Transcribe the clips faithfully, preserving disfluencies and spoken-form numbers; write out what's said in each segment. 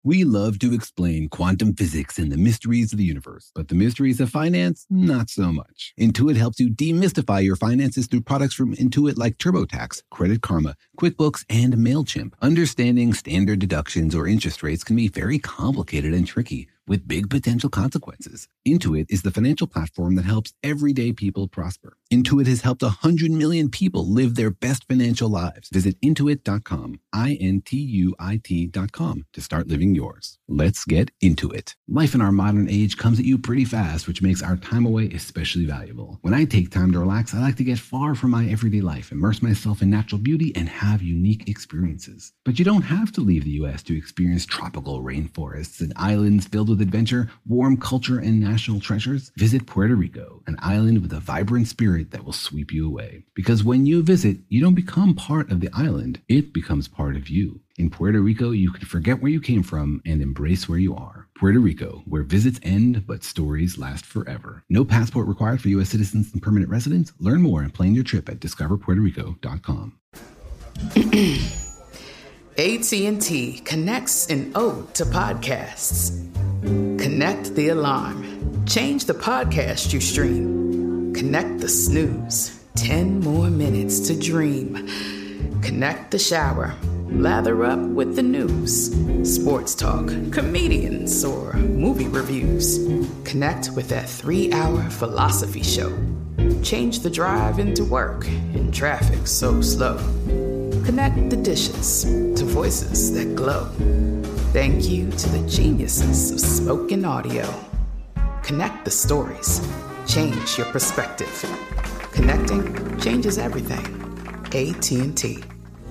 We love to explain quantum physics and the mysteries of the universe, but the mysteries of finance, not so much. Intuit helps you demystify your finances through products from Intuit like TurboTax, Credit Karma, QuickBooks, and MailChimp. Understanding standard deductions or interest rates can be very complicated and tricky, with big potential consequences. Intuit is the financial platform that helps everyday people prosper. Intuit has helped one hundred million people live their best financial lives. Visit intuit dot com, I N T U I T dot com, to start living yours. Let's get into it. Life in our modern age comes at you pretty fast, which makes our time away especially valuable. When I take time to relax, I like to get far from my everyday life, immerse myself in natural beauty, and have unique experiences. But you don't have to leave the U S to experience tropical rainforests and islands filled with adventure, warm culture, and national treasures. Visit Puerto Rico, an island with a vibrant spirit that will sweep you away. Because when you visit, you don't become part of the island, it becomes part of you. In Puerto Rico, you can forget where you came from and embrace where you are. Puerto Rico, where visits end, but stories last forever. No passport required for U S citizens and permanent residents. Learn more and plan your trip at discover puerto rico dot com. A T and T connects an ode to podcasts. Connect the alarm. Change the podcast you stream. Connect the snooze. Ten more minutes to dream. Connect the shower. Lather up with the news. Sports talk, comedians, or movie reviews. Connect with that three-hour philosophy show. Change the drive into work in traffic so slow. Connect the dishes to voices that glow. Thank you to the geniuses of spoken audio. Connect the stories. Change your perspective. Connecting changes everything. A T and T.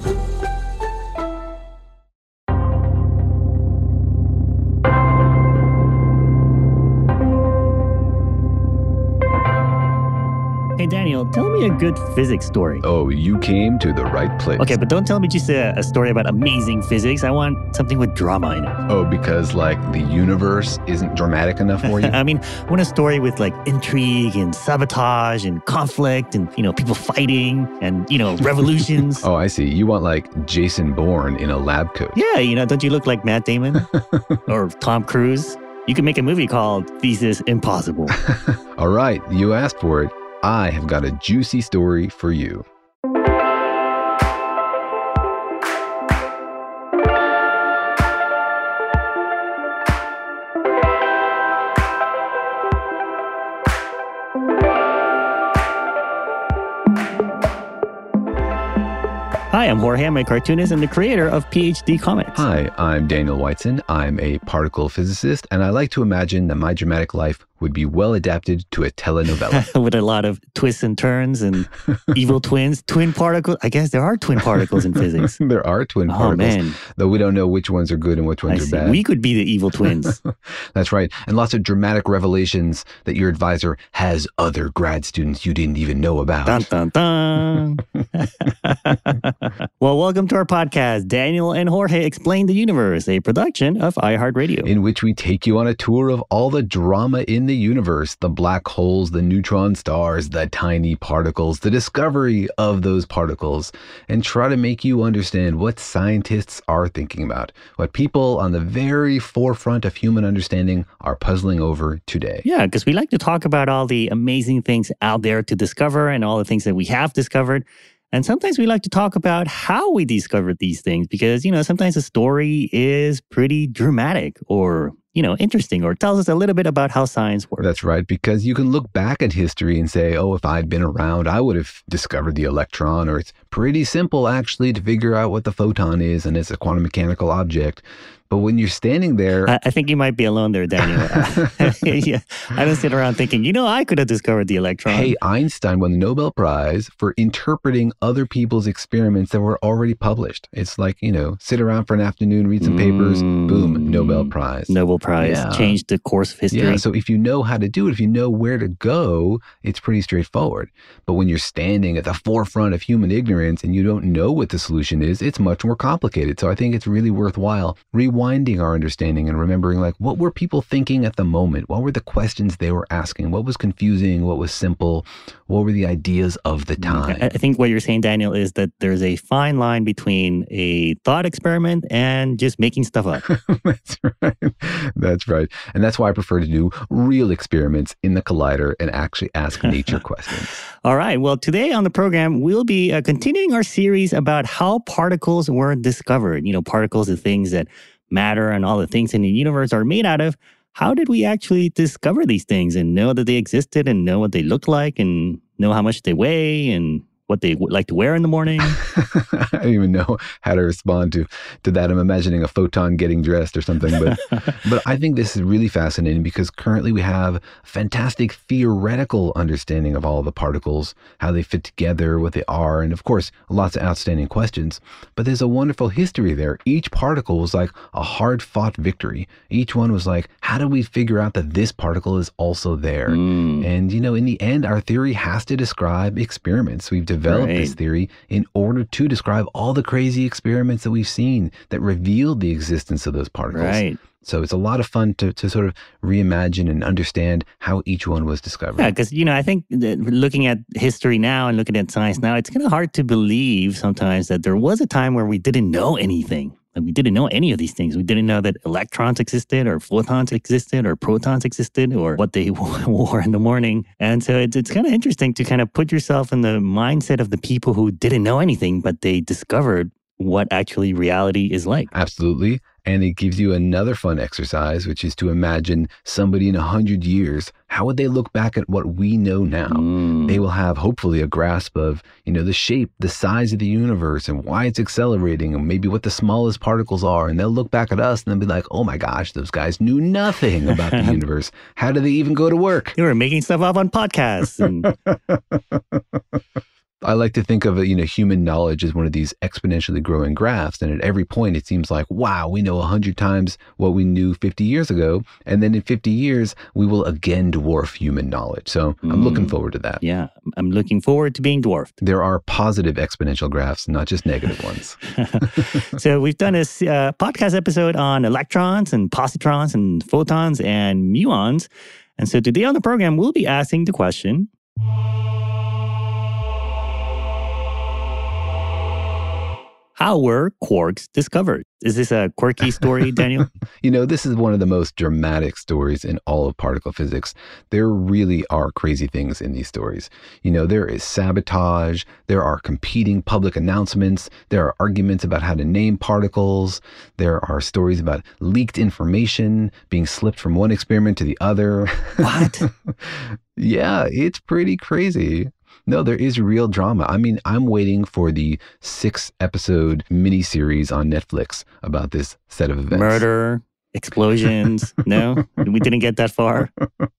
Hey, Daniel, tell me a good physics story. Oh, you came to the right place. Okay, but don't tell me just a, a story about amazing physics. I want something with drama in it. Oh, because, like, the universe isn't dramatic enough for you? I mean, I want a story with, like, intrigue and sabotage and conflict and, you know, people fighting and, you know, revolutions. Oh, I see. You want, like, Jason Bourne in a lab coat. Yeah, you know, don't you look like Matt Damon? Or Tom Cruise? You could make a movie called Thesis Impossible. All right, you asked for it. I have got a juicy story for you. Hi, I'm Jorge. I'm a cartoonist and the creator of P H D Comics. Hi, I'm Daniel Whiteson. I'm a particle physicist, and I like to imagine that my dramatic life would be well adapted to a telenovela. With a lot of twists and turns and evil twins, twin particles. I guess there are twin particles in physics. There are twin oh, particles, man. Though we don't know which ones are good and which ones I are see. bad. We could be the evil twins. That's right. And lots of dramatic revelations that your advisor has other grad students you didn't even know about. Dun, dun, dun. Well, welcome to our podcast, Daniel and Jorge Explain the Universe, a production of iHeartRadio. In which we take you on a tour of all the drama in the universe, the black holes, the neutron stars, the tiny particles, the discovery of those particles, and try to make you understand what scientists are thinking about, what people on the very forefront of human understanding are puzzling over today. Yeah, because we like to talk about all the amazing things out there to discover and all the things that we have discovered. And sometimes we like to talk about how we discovered these things because, you know, sometimes the story is pretty dramatic or, you know, interesting or tells us a little bit about how science works. That's right, because you can look back at history and say, oh, if I'd been around, I would have discovered the electron, or it's pretty simple, actually, to figure out what the photon is, and it's a quantum mechanical object. But when you're standing there... I, I think you might be alone there, Daniel. yeah, I don't sit around thinking, you know, I could have discovered the electron. Hey, Einstein won the Nobel Prize for interpreting other people's experiments that were already published. It's like, you know, sit around for an afternoon, read some papers, mm, boom, Nobel Prize. Nobel Prize, Yeah. changed the course of history. Yeah, so if you know how to do it, if you know where to go, it's pretty straightforward. But when you're standing at the forefront of human ignorance and you don't know what the solution is, it's much more complicated. So I think it's really worthwhile rewinding our understanding and remembering, like, what were people thinking at the moment? What were the questions they were asking? What was confusing? What was simple? What were the ideas of the time? I I think what you're saying, Daniel, is that there's a fine line between a thought experiment and just making stuff up. That's right. That's right. And that's why I prefer to do real experiments in the collider and actually ask nature questions. All right. Well, today on the program, we'll be uh, continuing our series about how particles were discovered. You know, particles are things that matter and all the things in the universe are made out of. How did we actually discover these things and know that they existed and know what they look like and know how much they weigh and what they w- like to wear in the morning? I don't even know how to respond to, to that. I'm imagining a photon getting dressed or something. But but I think this is really fascinating because currently we have a fantastic theoretical understanding of all of the particles, how they fit together, what they are, and of course, lots of outstanding questions. But there's a wonderful history there. Each particle was like a hard-fought victory. Each one was like, how do we figure out that this particle is also there? Mm. And, you know, in the end, our theory has to describe experiments. We've developed Right. this theory in order to describe all the crazy experiments that we've seen that revealed the existence of those particles. Right. So it's a lot of fun to, to sort of reimagine and understand how each one was discovered. Yeah, because, you know, I think that looking at history now and looking at science now, it's kind of hard to believe sometimes that there was a time where we didn't know anything. Like we didn't know any of these things. We didn't know that electrons existed or photons existed or protons existed or what they wore in the morning. And so it's, it's kind of interesting to kind of put yourself in the mindset of the people who didn't know anything, but they discovered what actually reality is like. Absolutely. And it gives you another fun exercise, which is to imagine somebody in a hundred years, how would they look back at what we know now? Mm. They will have hopefully a grasp of, you know, the shape, the size of the universe and why it's accelerating and maybe what the smallest particles are. And they'll look back at us and they'll be like, oh my gosh, those guys knew nothing about the universe. How did they even go to work? They were making stuff up on podcasts. And I like to think of, you know, human knowledge as one of these exponentially growing graphs. And at every point, it seems like, wow, we know a hundred times what we knew fifty years ago. And then in fifty years, we will again dwarf human knowledge. So mm. I'm looking forward to that. Yeah, I'm looking forward to being dwarfed. There are positive exponential graphs, not just negative ones. So we've done a uh, podcast episode on electrons and positrons and photons and muons. And so today on the program, we'll be asking the question, how were quarks discovered? Is this a quirky story, Daniel? You know, this is one of the most dramatic stories in all of particle physics. There really are crazy things in these stories. You know, there is sabotage, there are competing public announcements, there are arguments about how to name particles, there are stories about leaked information being slipped from one experiment to the other. What? Yeah, it's pretty crazy. No, there is real drama. I mean, I'm waiting for the six episode miniseries on Netflix about this set of events. Murder, explosions. No, we didn't get that far.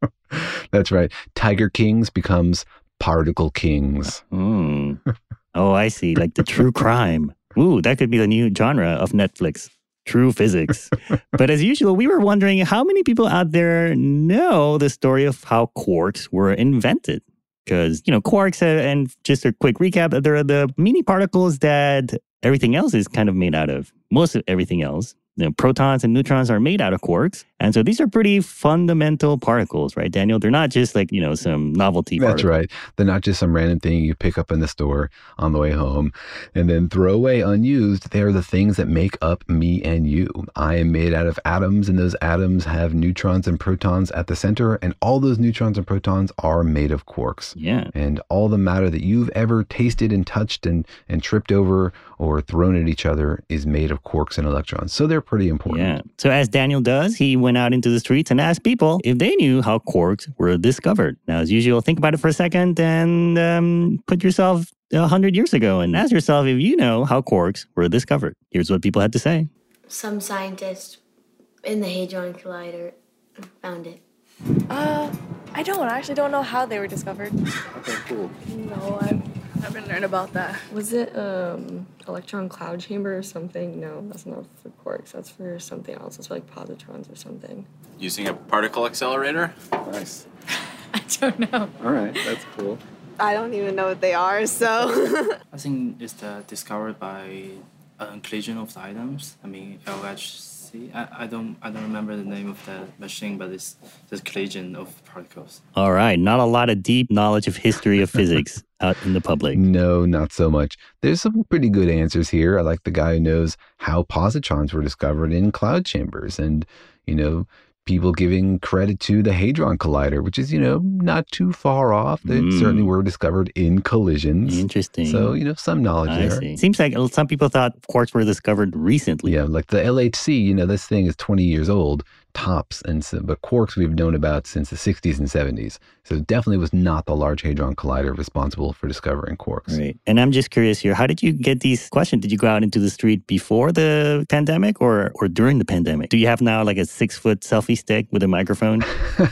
That's right. Tiger Kings becomes Particle Kings. Mm. Oh, I see. Like the true crime. Ooh, that could be the new genre of Netflix. True physics. But as usual, we were wondering how many people out there know the story of how quarks were invented. Because, you know, quarks, uh, and just a quick recap, they're the mini particles that everything else is kind of made out of. Most of everything else. You know, protons and neutrons are made out of quarks. And so these are pretty fundamental particles, right, Daniel? They're not just like, you know, some novelty That's particle. right. They're not just some random thing you pick up in the store on the way home and then throw away unused. They're the things that make up me and you. I am made out of atoms, and those atoms have neutrons and protons at the center, and all those neutrons and protons are made of quarks. Yeah. And all the matter that you've ever tasted and touched and, and tripped over or thrown at each other is made of quarks and electrons. So they're pretty important. Yeah. So as Daniel does, he went out into the streets and asked people if they knew how quarks were discovered. Now, as usual, think about it for a second and um, put yourself a hundred years ago and ask yourself if you know how quarks were discovered. Here's what people had to say. Some scientists in the Hadron Collider found it. Uh, I don't. I actually don't know how they were discovered. Okay, cool. No, I, haven't learned about that. Was it um electron cloud chamber or something? No, that's not for quarks. That's for something else. It's for like positrons or something. Using a particle accelerator? Nice. I don't know. All right, that's cool. I don't even know what they are, so... I think it's the discovered by a collision of the items. I mean, L H C. I, I don't I don't remember the name of the machine, but it's the collision of particles. All right, not a lot of deep knowledge of history of physics out in the public. No, not so much. There's some pretty good answers here. I like the guy who knows how positrons were discovered in cloud chambers, and, you know, people giving credit to the Hadron Collider, which is, you know, not too far off. They mm. certainly were discovered in collisions. Interesting. So, you know, some knowledge I there. See. Seems like some people thought quarks were discovered recently. Yeah, like the L H C, you know, this thing is twenty years old, tops. And so, but quarks we've known about since the sixties and seventies. So it definitely was not the Large Hadron Collider responsible for discovering quarks. Right. And I'm just curious here, how did you get these questions? Did you go out into the street before the pandemic or, or during the pandemic? Do you have now like a six-foot selfie stick with a microphone?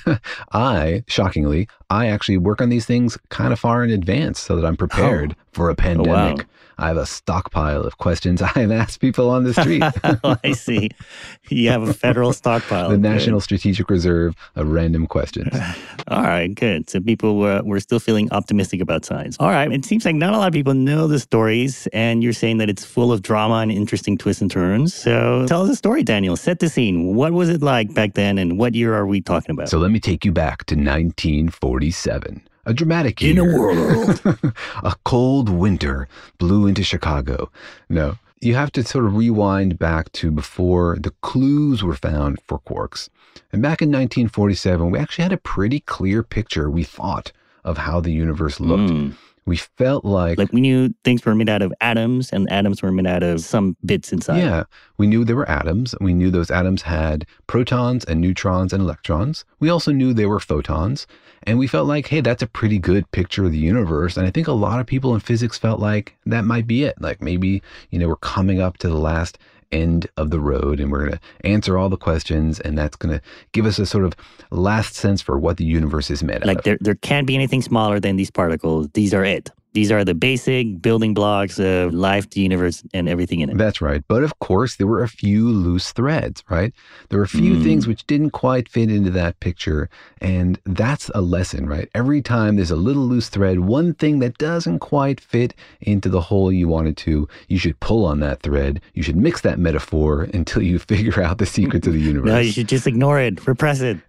I, shockingly, I actually work on these things kind of far in advance so that I'm prepared oh. for a pandemic. Oh, wow. I have a stockpile of questions I've asked people on the street. Oh, I see. You have a federal stockpile. The National Strategic Reserve of random questions. All right, good. So people were, were still feeling optimistic about science. All right, it seems like not a lot of people know the stories, and you're saying that it's full of drama and interesting twists and turns. So tell us a story, Daniel. Set the scene. What was it like back then, and what year are we talking about? So let me take you back to nineteen forty-seven. A dramatic year. In a world. A cold winter blew into Chicago. No, you have to sort of rewind back to before the clues were found for quarks. And back in nineteen forty-seven, we actually had a pretty clear picture, we thought, of how the universe looked. Mm. We felt like... Like we knew things were made out of atoms, and atoms were made out of some bits inside. Yeah, we knew there were atoms. We knew those atoms had protons and neutrons and electrons. We also knew they were photons. And we felt like, hey, that's a pretty good picture of the universe. And I think a lot of people in physics felt like that might be it. Like maybe, you know, we're coming up to the last end of the road and we're going to answer all the questions, and that's going to give us a sort of last sense for what the universe is made like out of. There, there can't be anything smaller than these particles. These are it. These are the basic building blocks of life, the universe, and everything in it. That's right. But of course, there were a few loose threads, right? There were a few mm. things which didn't quite fit into that picture. And that's a lesson, right? Every time there's a little loose thread, one thing that doesn't quite fit into the hole you wanted to, you should pull on that thread. You should mix that metaphor until you figure out the secrets of the universe. No, you should just ignore it, repress it.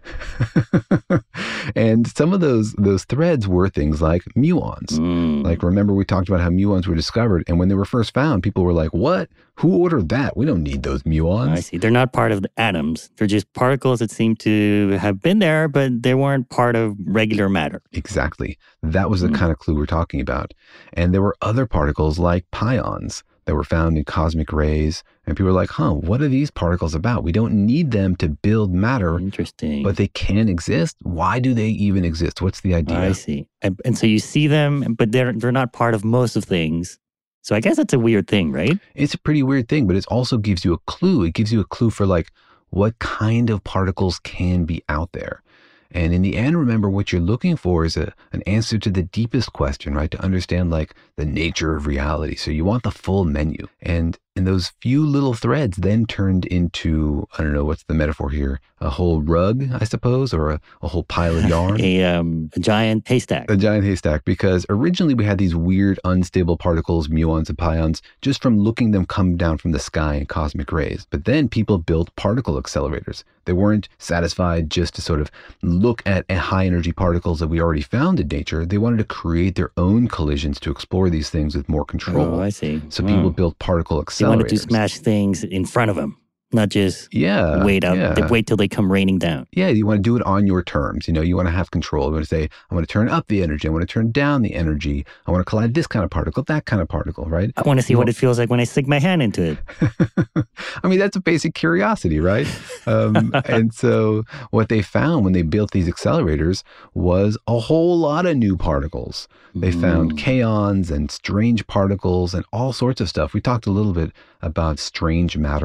And some of those those threads were things like muons. Mm. Like, remember we talked about how muons were discovered, and when they were first found, people were like, what? Who ordered that? We don't need those muons. I see. They're not part of the atoms. They're just particles that seem to have been there, but they weren't part of regular matter. Exactly. That was the mm. kind of clue we're talking about. And there were other particles like pions that were found in cosmic rays. And people were like, huh, what are these particles about? We don't need them to build matter. Interesting. But they can exist. Why do they even exist? What's the idea? I see. And, and so you see them, but they're they're not part of most of things. So I guess that's a weird thing, right? It's a pretty weird thing, but it also gives you a clue. It gives you a clue for like what kind of particles can be out there. And in the end, remember, what you're looking for is a, an answer to the deepest question, right? To understand like the nature of reality. So you want the full menu. And and those few little threads then turned into, I don't know, what's the metaphor here? A whole rug, I suppose, or a, a whole pile of yarn? a, um, a giant haystack. A giant haystack, because originally we had these weird unstable particles, muons and pions, just from looking them come down from the sky in cosmic rays. But then people built particle accelerators. They weren't satisfied just to sort of look at high energy particles that we already found in nature. They wanted to create their own collisions to explore these things with more control. Oh, I see. So wow. people built particle accelerators. They wanted to smash things in front of them, not just yeah, wait out, yeah. wait till they come raining down. Yeah, you want to do it on your terms. You know, you want to have control. You want to say, I want to turn up the energy. I want to turn down the energy. I want to collide this kind of particle, that kind of particle, right? I want to see you what know? it feels like when I stick my hand into it. I mean, that's a basic curiosity, right? Um, and so what they found when they built these accelerators was a whole lot of new particles. They mm. found kaons and strange particles and all sorts of stuff. We talked a little bit about strange matter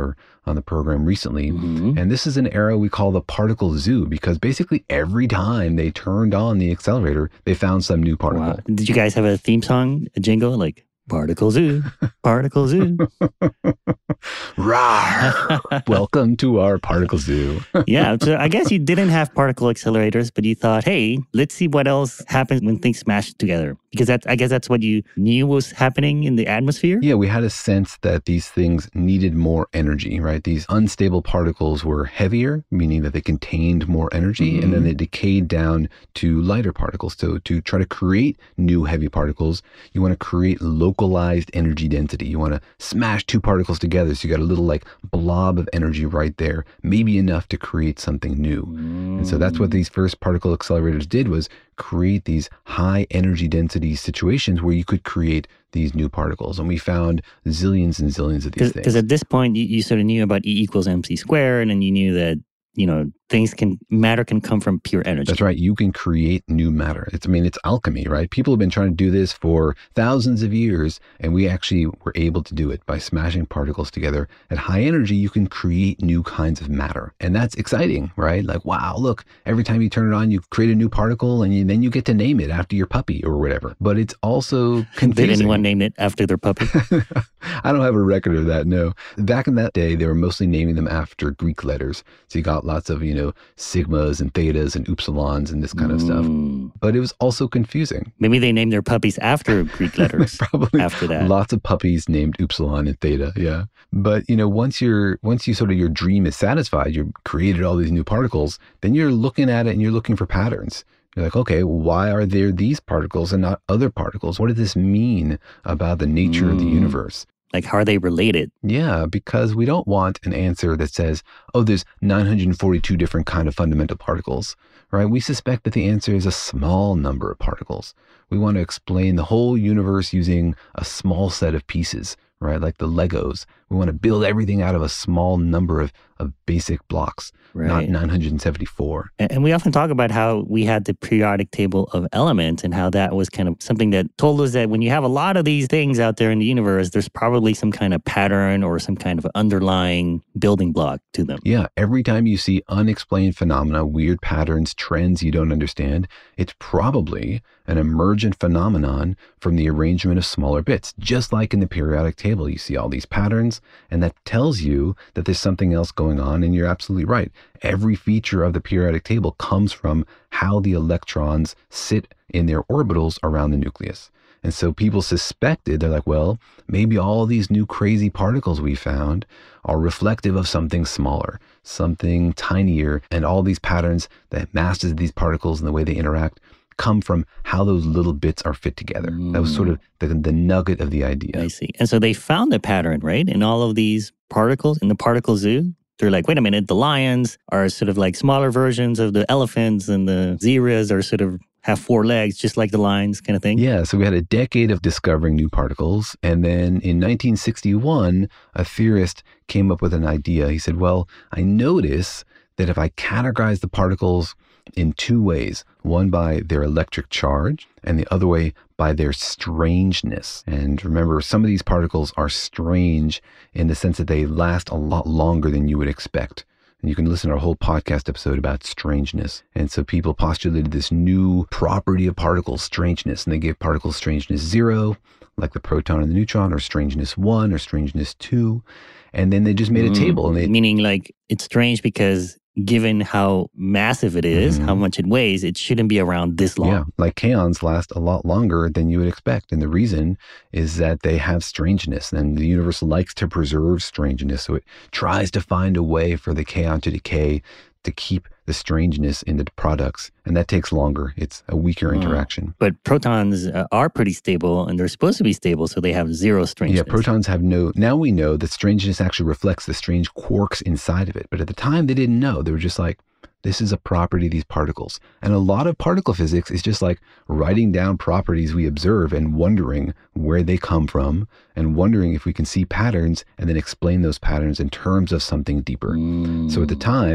on the program recently. Mm-hmm. And this is an era we call the particle zoo, because basically every time they turned on the accelerator, they found some new particle. Wow. Did you guys have a theme song, a jingle, like Particle Zoo, Particle Zoo? Rawr! Welcome to our particle zoo. Yeah, so I guess you didn't have particle accelerators, but you thought, hey, let's see what else happens when things smash together. Because that's, I guess that's what you knew was happening in the atmosphere? Yeah, we had a sense that these things needed more energy, right? These unstable particles were heavier, meaning that they contained more energy, mm-hmm. and then they decayed down to lighter particles. So to try to create new heavy particles, you want to create localized energy density. You want to smash two particles together, so you got a little like blob of energy right there, maybe enough to create something new. Mm. And so that's what these first particle accelerators did, was create these high energy density situations where you could create these new particles. And we found zillions and zillions of these things. Because at this point, you, you sort of knew about E equals mc squared, and you knew that, you know, things can, matter can come from pure energy. That's right. You can create new matter. It's, I mean, it's alchemy, right? People have been trying to do this for thousands of years, and we actually were able to do it by smashing particles together. At high energy, you can create new kinds of matter. And that's exciting, right? Like, wow, look, every time you turn it on, you create a new particle, and you, then you get to name it after your puppy or whatever. But it's also confusing. Did anyone name it after their puppy? I don't have a record of that, no. Back in that day, they were mostly naming them after Greek letters. So you got lots of, you know, sigmas and thetas and upsilons and this kind of mm. stuff. But it was also confusing. Maybe they named their puppies after Greek letters. Probably after that. Lots of puppies named upsilon and theta, yeah. But, you know, once you're, once you sort of, your dream is satisfied, you've created all these new particles, then you're looking at it and you're looking for patterns. You're like, okay, why are there these particles and not other particles? What does this mean about the nature mm. of the universe? Like, how are they related? Yeah, because we don't want an answer that says, oh, there's nine hundred forty-two different kind of fundamental particles, right? We suspect that the answer is a small number of particles. We want to explain the whole universe using a small set of pieces, right? Like the Legos. We want to build everything out of a small number of, of basic blocks, right. Not nine hundred seventy-four. And, and we often talk about how we had the periodic table of elements and how that was kind of something that told us that when you have a lot of these things out there in the universe, there's probably some kind of pattern or some kind of underlying building block to them. Yeah, every time you see unexplained phenomena, weird patterns, trends you don't understand, it's probably an emergent phenomenon from the arrangement of smaller bits. Just like in the periodic table, you see all these patterns, and that tells you that there's something else going on, and you're absolutely right. Every feature of the periodic table comes from how the electrons sit in their orbitals around the nucleus. And so people suspected, they're like, well, maybe all these new crazy particles we found are reflective of something smaller, something tinier, and all these patterns, the masses of these particles and the way they interact come from how those little bits are fit together. Mm. That was sort of the, the nugget of the idea. I see. And so they found a pattern, right, in all of these particles, in the particle zoo. They're like, wait a minute, the lions are sort of like smaller versions of the elephants, and the zebras are sort of have four legs, just like the lions kind of thing. Yeah, so we had a decade of discovering new particles. And then in nineteen sixty-one, a theorist came up with an idea. He said, well, I notice that if I categorize the particles in two ways, one by their electric charge and the other way by their strangeness. And remember, some of these particles are strange in the sense that they last a lot longer than you would expect. And you can listen to our whole podcast episode about strangeness. And so people postulated this new property of particles, strangeness, and they gave particles strangeness zero, like the proton and the neutron, or strangeness one, or strangeness two. And then they just made a mm, table. And they, meaning like it's strange because given how massive it is, mm-hmm. how much it weighs, it shouldn't be around this long. Yeah, like kaons last a lot longer than you would expect. And the reason is that they have strangeness, and the universe likes to preserve strangeness. So it tries to find a way for the kaon to decay to keep the strangeness in the products. And that takes longer. It's a weaker mm. interaction. But protons uh, are pretty stable, and they're supposed to be stable, so they have zero strangeness. Yeah, protons have no... Now we know that strangeness actually reflects the strange quarks inside of it. But at the time, they didn't know. They were just like, this is a property of these particles. And a lot of particle physics is just like writing down properties we observe and wondering where they come from, and wondering if we can see patterns and then explain those patterns in terms of something deeper. Mm. So at the time,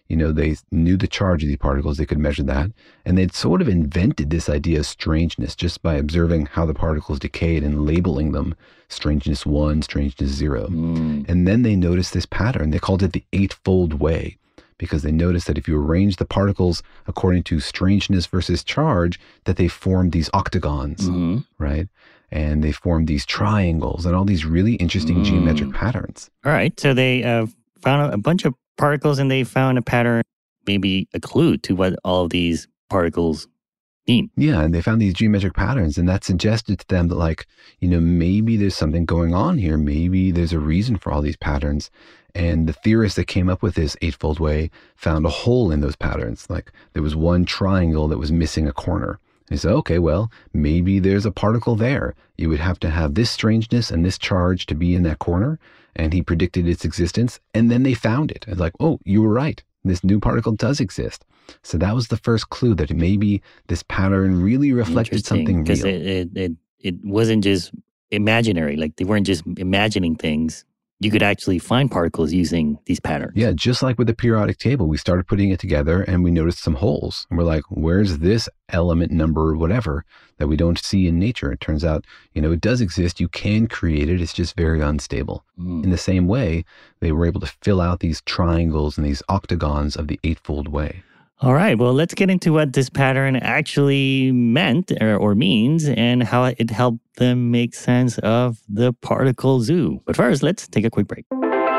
You know, they knew the charge of these particles, they could measure that. And they'd sort of invented this idea of strangeness just by observing how the particles decayed and labeling them strangeness one, strangeness zero. Mm. And then they noticed this pattern. They called it the eightfold way, because they noticed that if you arrange the particles according to strangeness versus charge, that they formed these octagons, mm-hmm. right? And they formed these triangles and all these really interesting mm. geometric patterns. All right. So they uh, found a bunch of particles and they found a pattern, maybe a clue to what all of these particles mean. Yeah, and they found these geometric patterns, and that suggested to them that, like, you know, maybe there's something going on here. Maybe there's a reason for all these patterns. And the theorists that came up with this eightfold way found a hole in those patterns. Like there was one triangle that was missing a corner. And he said, okay, well, maybe there's a particle there. You would have to have this strangeness and this charge to be in that corner. And he predicted its existence. And then they found it. It's like, oh, you were right. This new particle does exist. So that was the first clue that maybe this pattern really reflected something real. Because it, it, it, it wasn't just imaginary. Like they weren't just imagining things. You could actually find particles using these patterns. Yeah, just like with the periodic table, we started putting it together and we noticed some holes. And we're like, where's this element number or whatever that we don't see in nature? It turns out, you know, it does exist. You can create it. It's just very unstable. Mm. In the same way, they were able to fill out these triangles and these octagons of the eightfold way. All right, well, let's get into what this pattern actually meant or, or means and how it helped them make sense of the particle zoo. But first, let's take a quick break.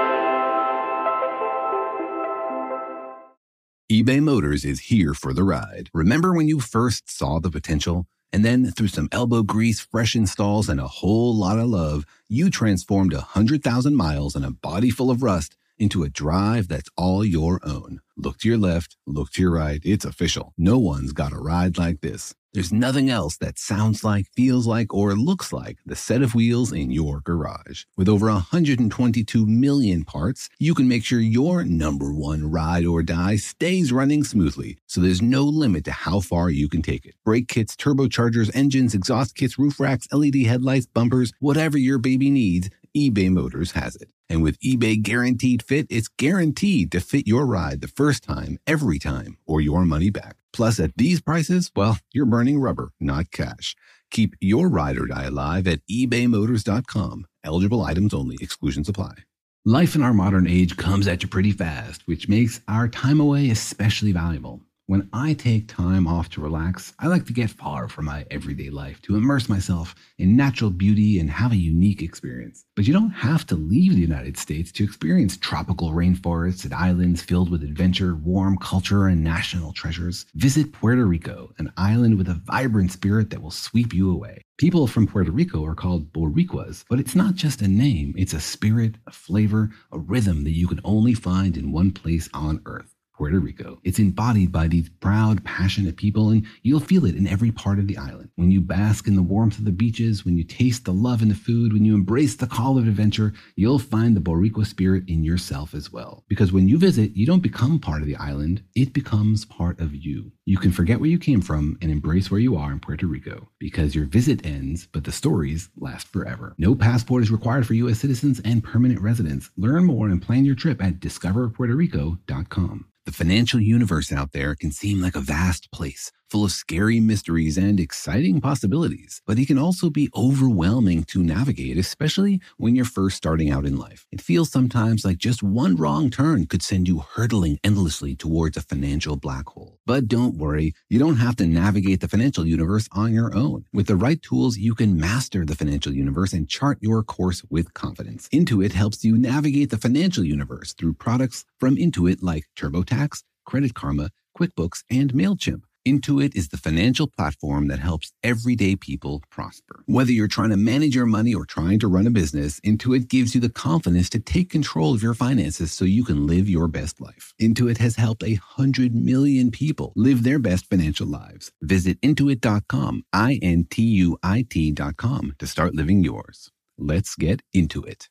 eBay Motors is here for the ride. Remember when you first saw the potential? And then through some elbow grease, fresh installs, and a whole lot of love, you transformed one hundred thousand miles and a body full of rust into a drive that's all your own. Look to your left, look to your right. It's official. No one's got a ride like this. There's nothing else that sounds like, feels like, or looks like the set of wheels in your garage. With over one hundred twenty-two million parts, you can make sure your number one ride or die stays running smoothly, so there's no limit to how far you can take it. Brake kits, turbochargers, engines, exhaust kits, roof racks, L E D headlights, bumpers, whatever your baby needs, eBay Motors has it. And with eBay Guaranteed Fit, it's guaranteed to fit your ride the first time, every time, or your money back. Plus, at these prices, well, you're burning rubber, not cash. Keep your ride or die alive at ebay motors dot com. Eligible items only. Exclusions apply. Life in our modern age comes at you pretty fast, which makes our time away especially valuable. When I take time off to relax, I like to get far from my everyday life to immerse myself in natural beauty and have a unique experience. But you don't have to leave the United States to experience tropical rainforests and islands filled with adventure, warm culture, and national treasures. Visit Puerto Rico, an island with a vibrant spirit that will sweep you away. People from Puerto Rico are called Boricuas, but it's not just a name. It's a spirit, a flavor, a rhythm that you can only find in one place on Earth. Puerto Rico. It's embodied by these proud, passionate people, and you'll feel it in every part of the island. When you bask in the warmth of the beaches, when you taste the love in the food, when you embrace the call of adventure, you'll find the Boricua spirit in yourself as well. Because when you visit, you don't become part of the island, it becomes part of you. You can forget where you came from and embrace where you are in Puerto Rico, because your visit ends, but the stories last forever. No passport is required for U S citizens and permanent residents. Learn more and plan your trip at discover puerto rico dot com. The financial universe out there can seem like a vast place, full of scary mysteries and exciting possibilities, but it can also be overwhelming to navigate, especially when you're first starting out in life. It feels sometimes like just one wrong turn could send you hurtling endlessly towards a financial black hole. But don't worry, you don't have to navigate the financial universe on your own. With the right tools, you can master the financial universe and chart your course with confidence. Intuit helps you navigate the financial universe through products from Intuit like TurboTax, Credit Karma, QuickBooks, and MailChimp. Intuit is the financial platform that helps everyday people prosper. Whether you're trying to manage your money or trying to run a business, Intuit gives you the confidence to take control of your finances so you can live your best life. Intuit has helped a hundred million people live their best financial lives. Visit intuit dot com, I N T U I T dot com to start living yours. Let's get into it.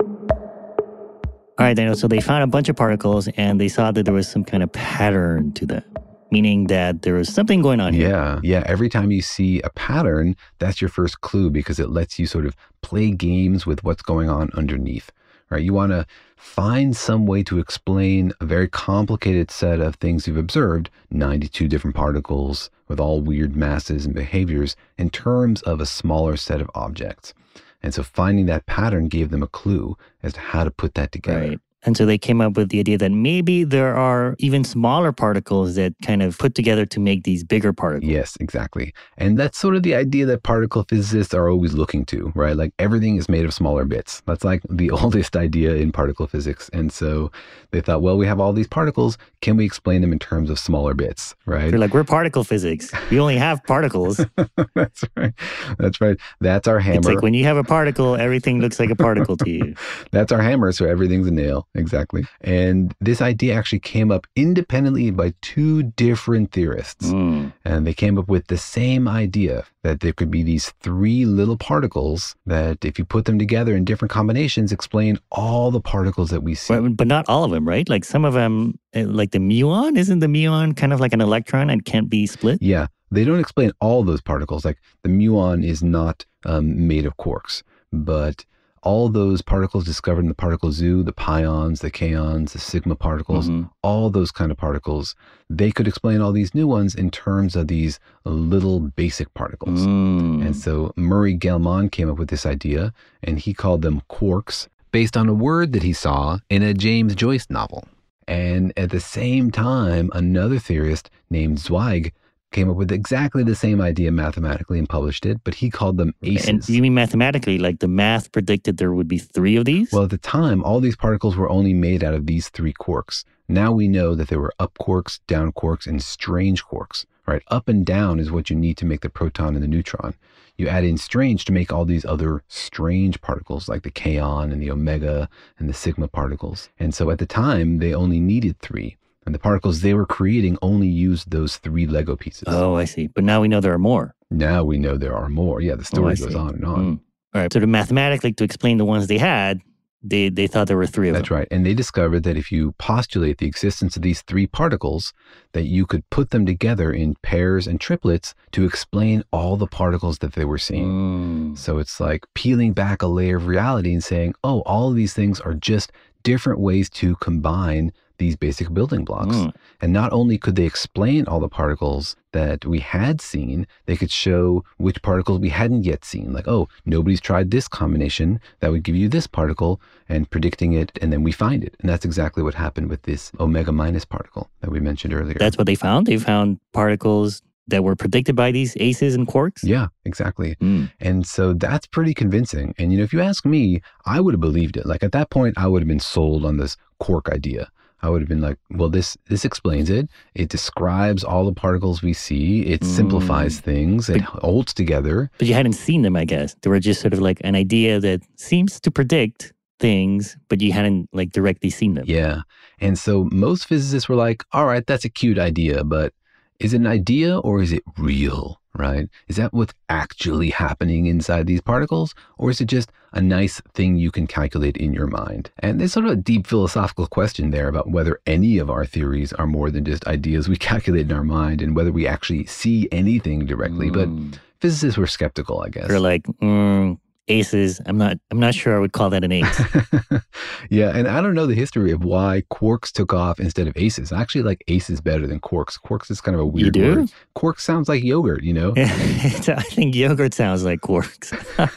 All right, Daniel, so they found a bunch of particles and they saw that there was some kind of pattern to them. meaning that there was something going on here. Yeah. Yeah. Every time you see a pattern, that's your first clue because it lets you sort of play games with what's going on underneath, right? You want to find some way to explain a very complicated set of things you've observed, ninety-two different particles with all weird masses and behaviors, in terms of a smaller set of objects. And so finding that pattern gave them a clue as to how to put that together. Right. And so they came up with the idea that maybe there are even smaller particles that kind of put together to make these bigger particles. Yes, exactly. And that's sort of the idea that particle physicists are always looking to, right? Like everything is made of smaller bits. That's like the oldest idea in particle physics. And so they thought, well, we have all these particles. Can we explain them in terms of smaller bits, right? They're like, we're particle physics. We only have particles. That's right. That's right. That's our hammer. It's like when you have a particle, everything looks like a particle to you. That's our hammer, so everything's a nail. Exactly. And this idea actually came up independently by two different theorists. Mm. And they came up with the same idea that there could be these three little particles that if you put them together in different combinations, explain all the particles that we see. But, but not all of them, right? Like some of them, like the muon, isn't the muon kind of like an electron and can't be split? Yeah. They don't explain all those particles. Like the muon is not um, made of quarks, but all those particles discovered in the particle zoo, the pions, the kaons, the sigma particles, mm-hmm. all those kind of particles, they could explain all these new ones in terms of these little basic particles. Mm. And so Murray Gell-Mann came up with this idea, and he called them quarks, based on a word that he saw in a James Joyce novel. And at the same time, another theorist named Zweig came up with exactly the same idea mathematically and published it, but he called them aces. And you mean mathematically, like the math predicted there would be three of these? Well, at the time, all these particles were only made out of these three quarks. Now we know that there were up quarks, down quarks, and strange quarks. Right? Up and down is what you need to make the proton and the neutron. You add in strange to make all these other strange particles like the kaon and the omega and the sigma particles. And so at the time, they only needed three. And the particles they were creating only used those three Lego pieces. Oh, I see. But now we know there are more. Now we know there are more. Yeah, the story oh, goes on and on. Mm. All right. So to mathematically, to explain the ones they had, they, they thought there were three of That's them. That's right. And they discovered that if you postulate the existence of these three particles, that you could put them together in pairs and triplets to explain all the particles that they were seeing. Mm. So it's like peeling back a layer of reality and saying, oh, all of these things are just different ways to combine these basic building blocks. Mm. And not only could they explain all the particles that we had seen, they could show which particles we hadn't yet seen. Like, oh, nobody's tried this combination that would give you this particle, and predicting it, and then we find it. And that's exactly what happened with this omega minus particle that we mentioned earlier. That's what they found? They found particles that were predicted by these aces and quarks? Yeah, exactly. Mm. And so that's pretty convincing. And, you know, if you ask me, I would have believed it. Like at that point, I would have been sold on this quark idea. I would have been like, well, this this explains it. It describes all the particles we see. It mm. simplifies things. It but, holds together. But you hadn't seen them, I guess. They were just sort of like an idea that seems to predict things, but you hadn't like directly seen them. Yeah. And so most physicists were like, all right, that's a cute idea, but is it an idea or is it real? Right? Is that what's actually happening inside these particles? Or is it just a nice thing you can calculate in your mind? And there's sort of a deep philosophical question there about whether any of our theories are more than just ideas we calculate in our mind and whether we actually see anything directly. Mm. But physicists were skeptical, I guess. They're like, mm, aces, I'm not I'm not sure I would call that an ace. Yeah, and I don't know the history of why quarks took off instead of aces. I actually like aces better than quarks. Quarks is kind of a weird you do? word. Quark sounds like yogurt, you know? I think yogurt sounds like quarks.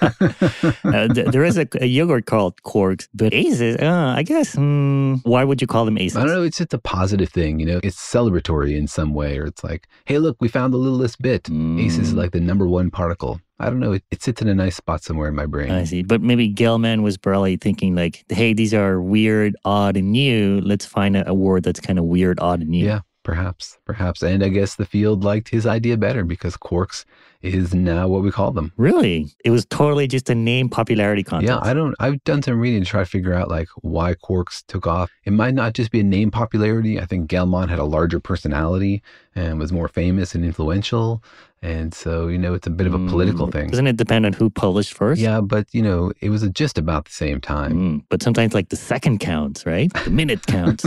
uh, th- there is a, a yogurt called quarks, but aces, uh, I guess, mm, why would you call them aces? I don't know, it's just a positive thing, you know? It's celebratory in some way, or it's like, hey, look, we found the littlest bit. Mm. Aces is like the number one particle. I don't know. It, it sits in a nice spot somewhere in my brain. I see. But maybe Gell-Mann was probably thinking like, hey, these are weird, odd, and new. Let's find a, a word that's kind of weird, odd, and new. Yeah, perhaps. Perhaps. And I guess the field liked his idea better because quarks is now what we call them. Really? It was totally just a name popularity contest. Yeah, I don't, I've done some reading to try to figure out like why quarks took off. It might not just be a name popularity. I think Gelmont had a larger personality and was more famous and influential. And so, you know, it's a bit of a political mm, thing. Doesn't it depend on who published first? Yeah, but, you know, it was just about the same time. Mm, but sometimes like the second counts, right? The minute counts.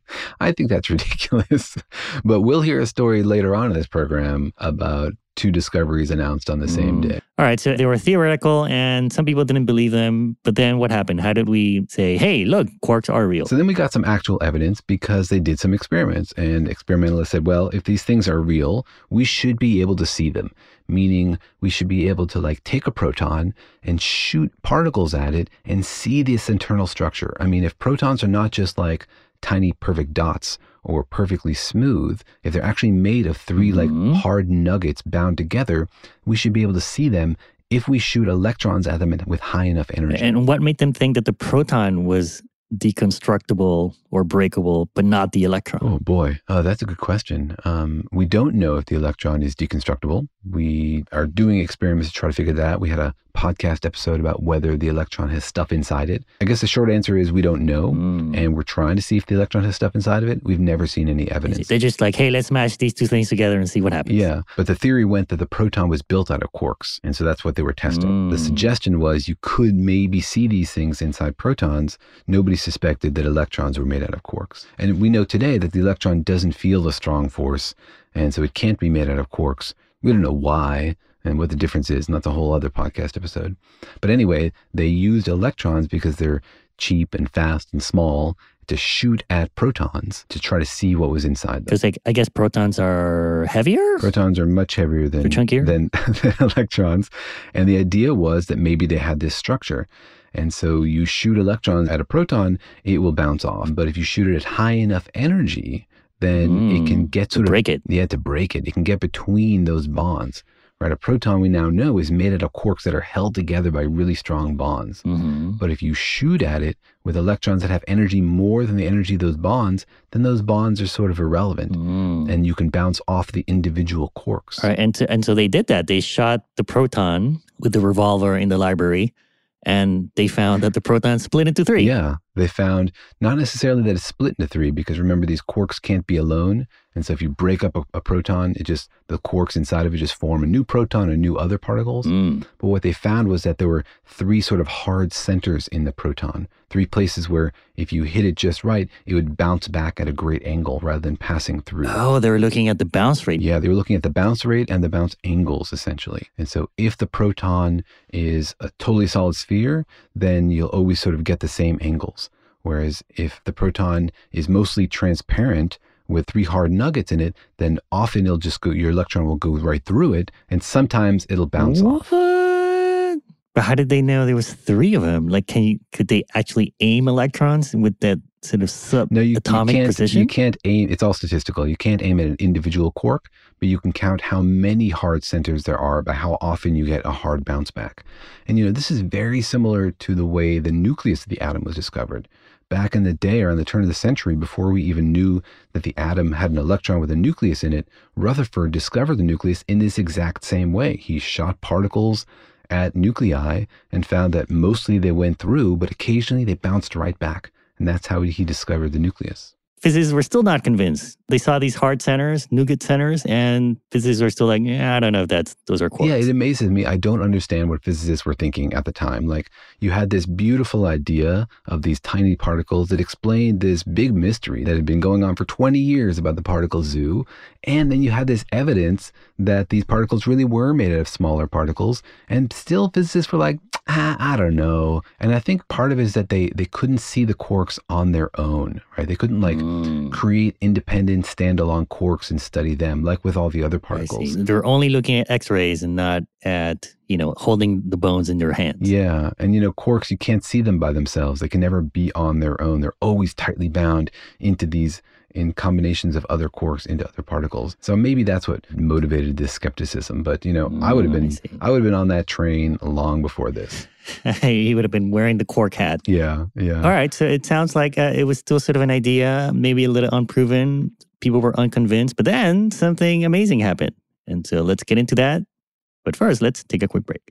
I think that's ridiculous. But we'll hear a story later on in this program about two discoveries announced on the same Mm. day. All right, so they were theoretical and some people didn't believe them. But then what happened? How did we say, hey, look, quarks are real? So then we got some actual evidence because they did some experiments. And experimentalists said, well, if these things are real, we should be able to see them. Meaning we should be able to like take a proton and shoot particles at it and see this internal structure. I mean, if protons are not just like tiny perfect dots or perfectly smooth, if they're actually made of three mm-hmm. like hard nuggets bound together, we should be able to see them if we shoot electrons at them with high enough energy. And what made them think that the proton was deconstructible or breakable, but not the electron? Oh boy, uh, that's a good question. Um, we don't know if the electron is deconstructible. We are doing experiments to try to figure that out. We had a podcast episode about whether the electron has stuff inside it. I guess the short answer is we don't know, Mm. and we're trying to see if the electron has stuff inside of it. We've never seen any evidence. They're just like, hey, let's mash these two things together and see what happens. Yeah, but the theory went that the proton was built out of quarks, and so that's what they were testing. Mm. The suggestion was you could maybe see these things inside protons. Nobody suspected that electrons were made out of quarks. And we know today that the electron doesn't feel a strong force, and so it can't be made out of quarks. We don't know why and what the difference is, and that's a whole other podcast episode. But anyway, they used electrons because they're cheap and fast and small to shoot at protons to try to see what was inside them. Because like, I guess protons are heavier? Protons are much heavier than, They're chunkier? than, than electrons. And the idea was that maybe they had this structure. And so you shoot electrons at a proton, it will bounce off. But if you shoot it at high enough energy, then Mm, it can get to sort of break it. Yeah, to break it. It can get between those bonds. Right? A proton we now know is made out of quarks that are held together by really strong bonds. Mm-hmm. But if you shoot at it with electrons that have energy more than the energy of those bonds, then those bonds are sort of irrelevant. Mm. And you can bounce off the individual quarks. All right, and, to, and so they did that. They shot the proton with the revolver in the library, and they found that the proton split into three. Yeah, they found not necessarily that it's split into three, because remember, these quarks can't be alone. And so if you break up a, a proton, it just, the quarks inside of it just form a new proton and new other particles. Mm. But what they found was that there were three sort of hard centers in the proton, three places where if you hit it just right, it would bounce back at a great angle rather than passing through. Oh, they were looking at the bounce rate. Yeah, they were looking at the bounce rate and the bounce angles, essentially. And so if the proton is a totally solid sphere, then you'll always sort of get the same angles. Whereas if the proton is mostly transparent with three hard nuggets in it, then often it'll just go, your electron will go right through it, and sometimes it'll bounce what? off. But how did they know there was three of them? Like, can you, could they actually aim electrons with that sort of subatomic No, you, you can't, precision? You can't aim, it's all statistical. You can't aim at an individual quark, but you can count how many hard centers there are by how often you get a hard bounce back. And, you know, this is very similar to the way the nucleus of the atom was discovered. Back in the day, or on the turn of the century, before we even knew that the atom had an electron with a nucleus in it, Rutherford discovered the nucleus in this exact same way. He shot particles at nuclei and found that mostly they went through, but occasionally they bounced right back. And that's how he discovered the nucleus. Physicists were still not convinced. They saw these hard centers, nougat centers, and physicists were still like, yeah, I don't know if that's those are quarks. Yeah, it amazes me. I don't understand what physicists were thinking at the time. Like, you had this beautiful idea of these tiny particles that explained this big mystery that had been going on for twenty years about the particle zoo. And then you had this evidence that these particles really were made out of smaller particles. And still physicists were like, ah, I don't know. And I think part of it is that they, they couldn't see the quarks on their own, right? They couldn't like Mm. create independent standalone quarks and study them like with all the other particles. They're only looking at X-rays and not at, you know, holding the bones in their hands. Yeah. And, you know, quarks, you can't see them by themselves. They can never be on their own. They're always tightly bound into these, in combinations of other quarks into other particles. So maybe that's what motivated this skepticism. But, you know, mm, I would have been, I, I would have been on that train long before this. He would have been wearing the quark hat. Yeah, yeah. All right. So it sounds like uh, it was still sort of an idea, maybe a little unproven. People were unconvinced. But then something amazing happened. And so let's get into that But first, let's take a quick break.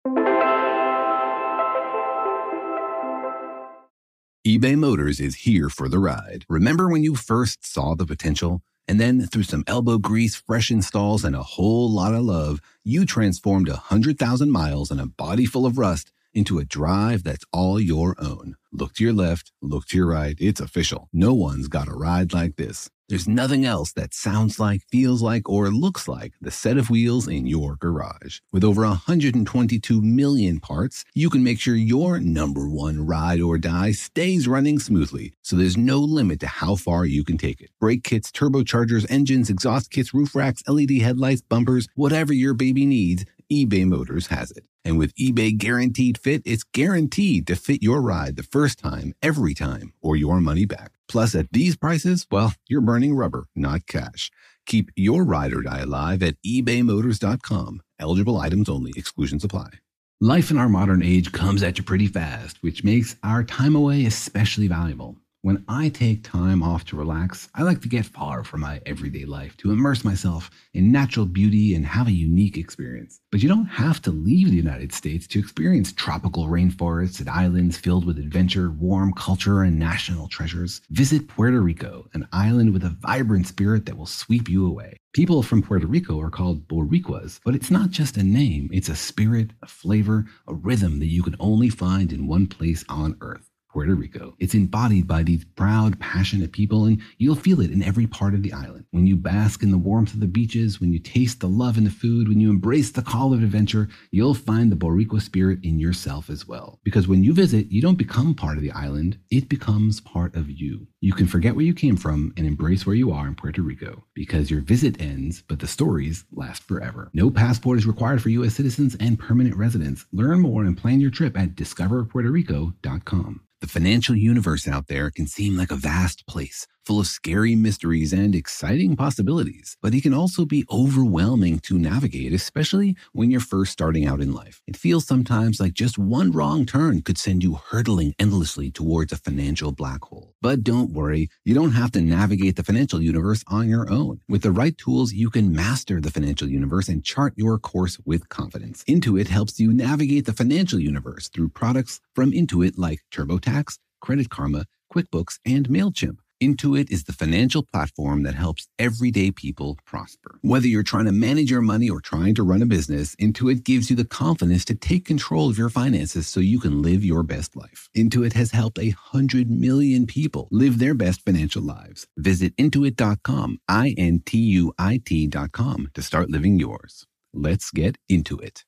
eBay Motors is here for the ride. Remember when you first saw the potential? And then through some elbow grease, fresh installs, and a whole lot of love, you transformed one hundred thousand miles and a body full of rust into a drive that's all your own. Look to your left, look to your right. It's official. No one's got a ride like this. There's nothing else that sounds like, feels like, or looks like the set of wheels in your garage. With over one hundred twenty-two million parts, you can make sure your number one ride or die stays running smoothly, so there's no limit to how far you can take it. Brake kits, turbochargers, engines, exhaust kits, roof racks, L E D headlights, bumpers, whatever your baby needs, eBay Motors has it. And with eBay Guaranteed Fit, it's guaranteed to fit your ride the first time, every time, or your money back. Plus, at these prices, well, you're burning rubber, not cash. Keep your ride or die alive at ebay motors dot com. Eligible items only. Exclusions apply. Life in our modern age comes at you pretty fast, which makes our time away especially valuable. When I take time off to relax, I like to get far from my everyday life, to immerse myself in natural beauty and have a unique experience. But you don't have to leave the United States to experience tropical rainforests and islands filled with adventure, warm culture, and national treasures. Visit Puerto Rico, an island with a vibrant spirit that will sweep you away. People from Puerto Rico are called Boricuas, but it's not just a name, it's a spirit, a flavor, a rhythm that you can only find in one place on Earth. Puerto Rico. It's embodied by these proud, passionate people, and you'll feel it in every part of the island. When you bask in the warmth of the beaches, when you taste the love in the food, when you embrace the call of adventure, you'll find the Boricua spirit in yourself as well. Because when you visit, you don't become part of the island, it becomes part of you. You can forget where you came from and embrace where you are in Puerto Rico, because your visit ends, but the stories last forever. No passport is required for U S citizens and permanent residents. Learn more and plan your trip at discover puerto rico dot com. The financial universe out there can seem like a vast place, full of scary mysteries and exciting possibilities, but it can also be overwhelming to navigate, especially when you're first starting out in life. It feels sometimes like just one wrong turn could send you hurtling endlessly towards a financial black hole. But don't worry, you don't have to navigate the financial universe on your own. With the right tools, you can master the financial universe and chart your course with confidence. Intuit helps you navigate the financial universe through products from Intuit like TurboTax, Credit Karma, QuickBooks, and MailChimp. Intuit is the financial platform that helps everyday people prosper. Whether you're trying to manage your money or trying to run a business, Intuit gives you the confidence to take control of your finances so you can live your best life. Intuit has helped a hundred million people live their best financial lives. Visit intuit dot com, I N T U I T dot com to start living yours. Let's get into it.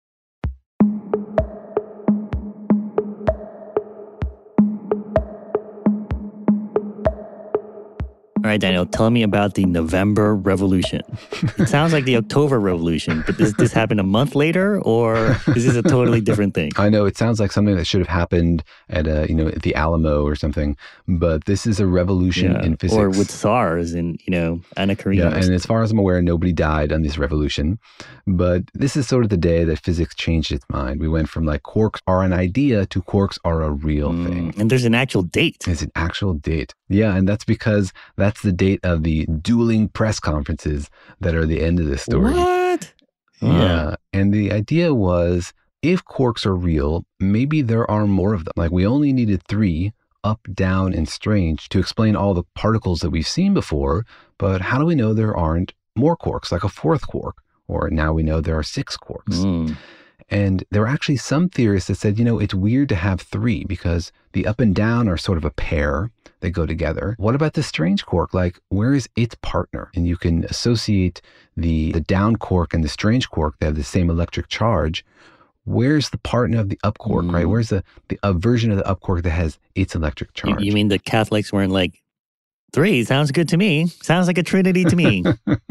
All right, Daniel, tell me about the November Revolution. It sounds like the October Revolution, but does this happen a month later, or is this a totally different thing? I know it sounds like something that should have happened at a, you know, at the Alamo or something, but this is a revolution Yeah, in physics. or with SARS and, you know, Anna Karina. Yeah, and as far as I'm aware, nobody died on this revolution. But this is sort of the day that physics changed its mind. We went from like quarks are an idea to quarks are a real Mm, thing. and there's an actual date. There's an actual date. Yeah, and that's because that's the date of the dueling press conferences that are the end of this story. What? Yeah, and the idea was if quarks are real, maybe there are more of them. Like we only needed three, up, down, and strange, to explain all the particles that we've seen before. But how do we know there aren't more quarks, like a fourth quark? Or now we know there are six quarks. Mm. And there were actually some theorists that said, you know, it's weird to have three because the up and down are sort of a pair. They go together. What about the strange quark? Like, where is its partner? And you can associate the, the down quark and the strange quark. They have the same electric charge. Where's the partner of the up quark, Mm. right? Where's the, the a version of the up quark that has its electric You, charge? you mean the Catholics weren't like, three sounds good to me. Sounds like a trinity to me.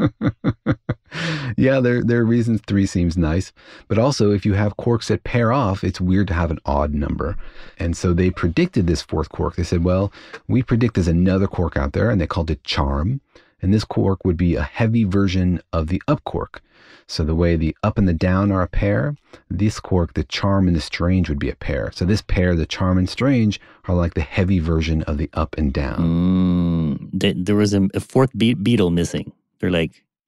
Yeah, there, there are reasons three seems nice. But also, if you have quarks that pair off, it's weird to have an odd number. And so they predicted this fourth quark. They said, well, we predict there's another quark out there, and they called it charm. And this quark would be a heavy version of the up quark. So the way the up and the down are a pair, this quark, the charm and the strange, would be a pair. So this pair, the charm and strange, are like the heavy version of the up and down. Mm, th- there was a, a fourth be- beetle missing. They're like,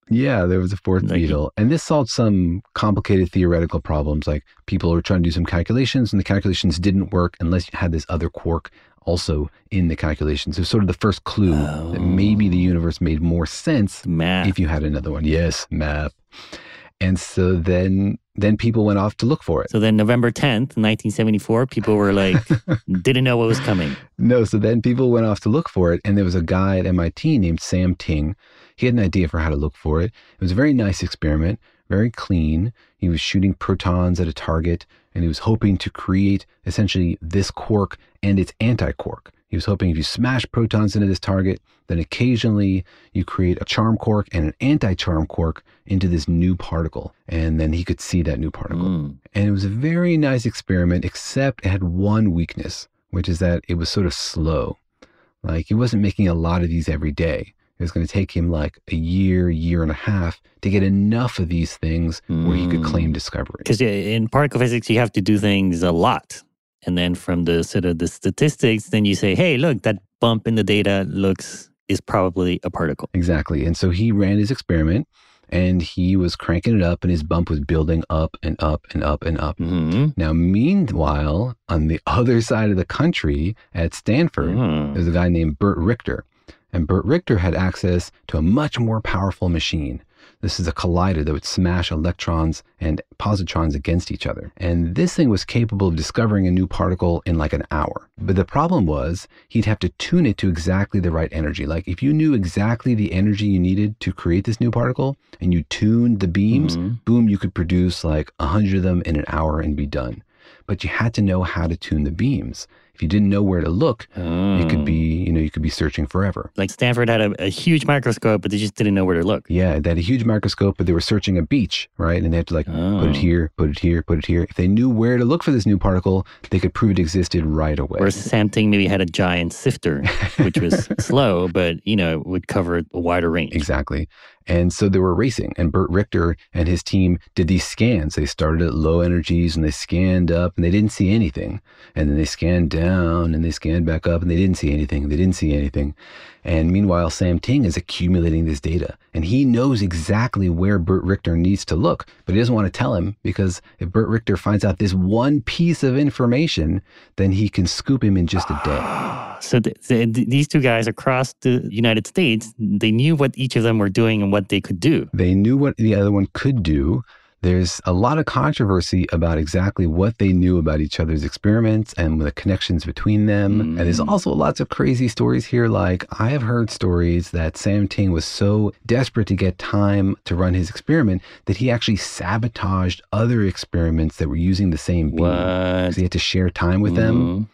Yeah, there was a fourth Like- beetle. And this solved some complicated theoretical problems. Like people were trying to do some calculations and the calculations didn't work unless you had this other quark also in the calculations. It was sort of the first clue Oh. that maybe the universe made more sense Math. if you had another one. Yes, math. And so then then people went off to look for it. So then November tenth, nineteen seventy-four, people were like, didn't know what was coming. No, so then people went off to look for it, and there was a guy at M I T named Sam Ting. He had an idea for how to look for it. It was a very nice experiment, very clean. He was shooting protons at a target, and he was hoping to create essentially this quark and its anti-quark. He was hoping if you smash protons into this target, then occasionally you create a charm quark and an anti-charm quark into this new particle. And then he could see that new particle. Mm. And it was a very nice experiment, except it had one weakness, which is that it was sort of slow. Like he wasn't making a lot of these every day. It was going to take him like a year, year and a half to get enough of these things where he could claim discovery. Because in particle physics, you have to do things a lot. And then from the sort of the statistics, then you say, hey, look, that bump in the data looks is probably a particle. Exactly. And so he ran his experiment and he was cranking it up and his bump was building up and up and up and up. Mm-hmm. Now, meanwhile, on the other side of the country at Stanford, Mm. there's a guy named Bert Richter. And Bert Richter had access to a much more powerful machine. This is a collider that would smash electrons and positrons against each other. And this thing was capable of discovering a new particle in like an hour. But the problem was he'd have to tune it to exactly the right energy. Like if you knew exactly the energy you needed to create this new particle and you tuned the beams, Mm-hmm. boom, you could produce like a hundred of them in an hour and be done. But you had to know how to tune the beams. If you didn't know where to look, Oh. it could be, you know, you could be searching forever. Like Stanford had a, a huge microscope, but they just didn't know where to look. Yeah, they had a huge microscope, but they were searching a beach, right? And they had to like Oh. put it here, put it here, put it here. If they knew where to look for this new particle, they could prove it existed right away. Whereas Sam Ting maybe had a giant sifter, which was slow, but, you know, would cover a wider range. Exactly. And so they were racing, and Bert Richter and his team did these scans. They started at low energies and they scanned up and they didn't see anything. And then they scanned down and they scanned back up and they didn't see anything. They didn't see anything. And meanwhile, Sam Ting is accumulating this data and he knows exactly where Bert Richter needs to look, but he doesn't want to tell him because if Bert Richter finds out this one piece of information, then he can scoop him in just a day. So th- th- these two guys across the United States, they knew what each of them were doing and what they could do. They knew what the other one could do. There's a lot of controversy about exactly what they knew about each other's experiments and the connections between them. Mm. And there's also lots of crazy stories here. Like I have heard stories that Sam Ting was so desperate to get time to run his experiment that he actually sabotaged other experiments that were using the same beam. Because he had to share time with mm-hmm. them.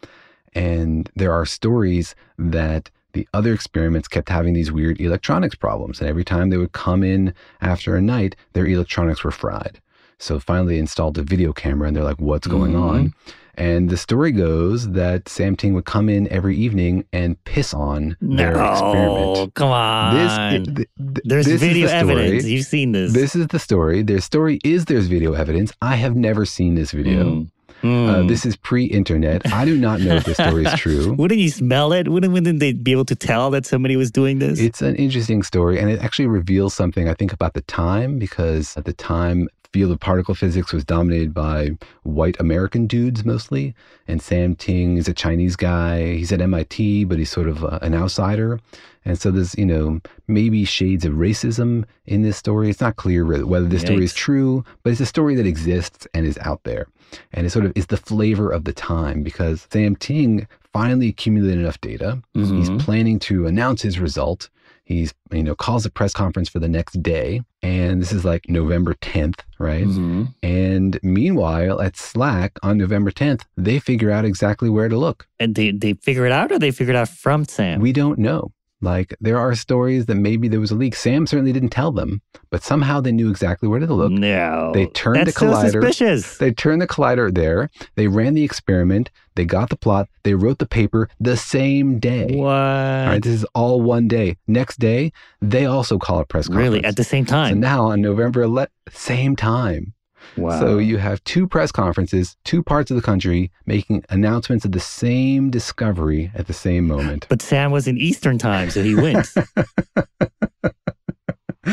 And there are stories that the other experiments kept having these weird electronics problems. And every time they would come in after a night, their electronics were fried. So finally they installed a video camera and they're like, what's going mm-hmm. on? And the story goes that Sam Ting would come in every evening and piss on their no, experiment. Come on. This, th- th- there's this video the evidence. You've seen this. This is the story. Their story is there's video evidence. I have never seen this video. Mm. Mm. Uh, this is pre-internet. I do not know if this story is true. Wouldn't you smell it? Wouldn't, wouldn't they be able to tell that somebody was doing this? It's an interesting story, and it actually reveals something, I think, about the time, because at the time, field of particle physics was dominated by white American dudes mostly, and Sam Ting is a Chinese guy. He's at M I T, but he's sort of uh, an outsider. And so there's, you know, maybe shades of racism in this story. It's not clear whether this Yikes. story is true, but it's a story that exists and is out there. And it sort of is the flavor of the time because Sam Ting finally accumulated enough data. Mm-hmm. He's planning to announce his result. He's, you know, calls a press conference for the next day. And this is like November tenth, right? Mm-hmm. And meanwhile, at Slack on November tenth, they figure out exactly where to look. And they, they figure it out or they figure it out from Sam? We don't know. Like, there are stories that maybe there was a leak. Sam certainly didn't tell them, but somehow they knew exactly where to look. No. They turned That's the collider. So suspicious. They turned the collider there. They ran the experiment. They got the plot. They wrote the paper the same day. What? All right, this is all one day. Next day, they also call a press conference. Really? At the same time? So now on November eleventh, same time. Wow. So you have two press conferences, two parts of the country making announcements of the same discovery at the same moment. But Sam was in Eastern time, so he wins.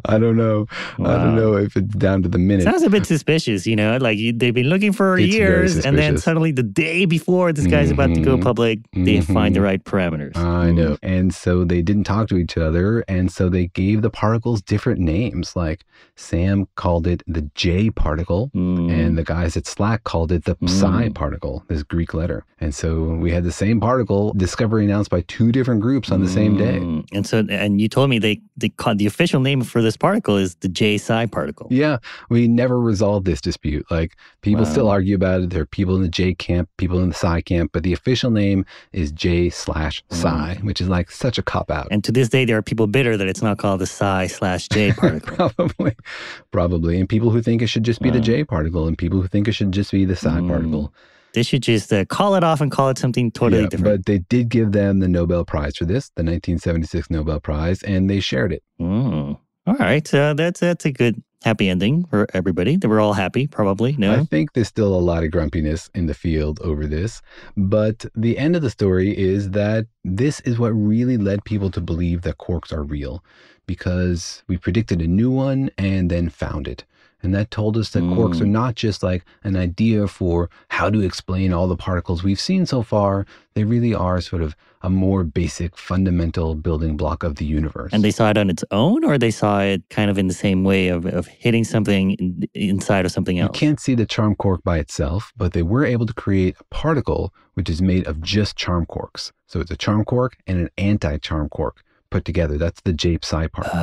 I don't know. Wow. I don't know if it's down to the minute. Sounds a bit suspicious, you know, like you, they've been looking for It's very years, and then suspicious. suddenly the day before this guy's about to go Mhm. public, they Mhm. find the right parameters. I know. And so they didn't talk to each other. And so they gave the particles different names. Like Sam called it the J particle, Mm. and the guys at Slack called it the psi Mm. particle, this Greek letter. And so we had the same particle discovery announced by two different groups on the same day. Mm. And so, and you told me they, they called the official name for this particle is the J psi particle. Yeah, we never resolved this dispute. Like people Wow. still argue about it. There are people in the J camp, people in the psi camp, but the official name is J slash psi, which is like such a cop out. And to this day, there are people bitter that it's not called the psi slash J particle. Probably, probably, and people who think it should just be the Wow. J particle, and people who think it should just be the psi Mm. particle. They should just uh, call it off and call it something totally Yeah, different. but they did give them the Nobel Prize for this, the nineteen seventy-six Nobel Prize, and they shared it. Mm. All right, so that's that's a good happy ending for everybody. They were all happy, probably. No, I think there's still a lot of grumpiness in the field over this, but the end of the story is that this is what really led people to believe that quarks are real, because we predicted a new one and then found it. And that told us that Mm. quarks are not just like an idea for how to explain all the particles we've seen so far. They really are sort of a more basic, fundamental building block of the universe. and they saw it on its own, or they saw it kind of in the same way of, of hitting something in, inside of something You else. can't see the charm quark by itself, but they were able to create a particle which is made of just charm quarks. So it's a charm quark and an anti-charm quark put together. That's the J psi particle.